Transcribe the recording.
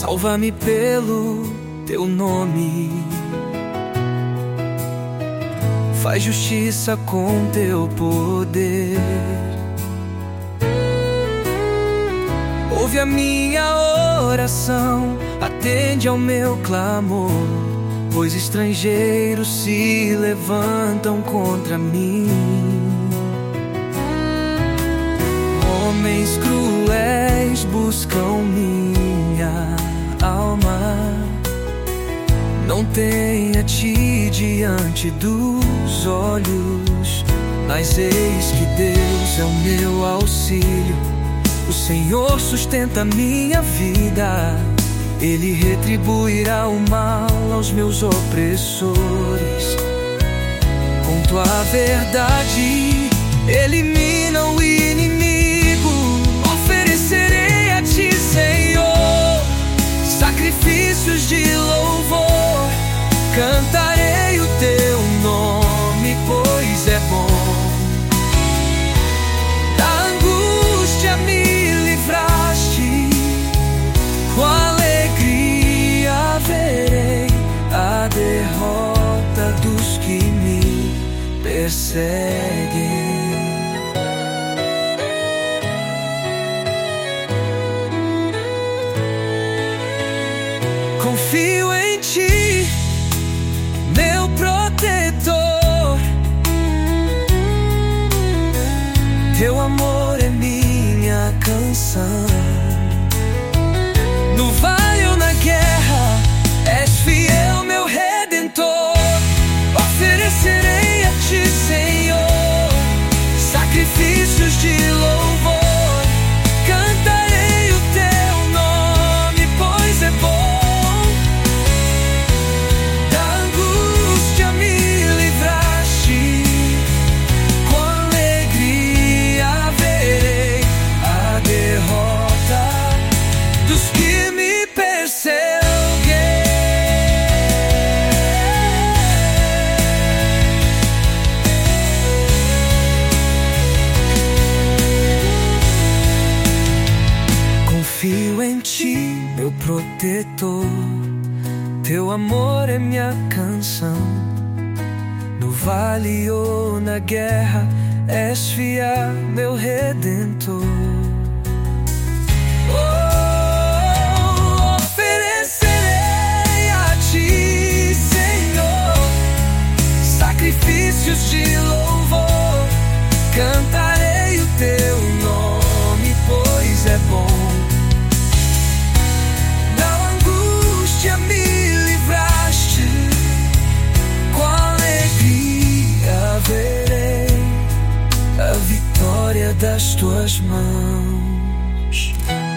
Salva-me pelo teu nome, faz justiça com teu poder. Ouve a minha oração, atende ao meu clamor, pois estrangeiros se levantam contra mim. Homens cruéis buscam minha alma, não tenha ti diante dos olhos. Mas eis que Deus é o meu auxílio, o Senhor sustenta minha vida. Ele retribuirá o mal aos meus opressores. Com tua verdade elimina o inimigo. Oferecerei a ti, Senhor, sacrifícios de louvor. Cantarei o teu nome, pois é bom. Da angústia me livraste, com alegria verei a derrota dos que me perseguem. Confio em ti, meu protetor. Teu amor é minha canção. No vale ou na guerra, és fiel, meu redentor. Oferecerei a ti, Senhor, sacrifícios de louvor. Cantarei o teu nome, pois é bom. Confio em ti, meu protetor. Teu amor é minha canção. No vale ou na guerra, és fiel, meu redentor. Oferecerei a ti, Senhor, sacrifícios de louvor. Cantarei o teu nome, pois é bom. Verei a vitória das tuas mãos.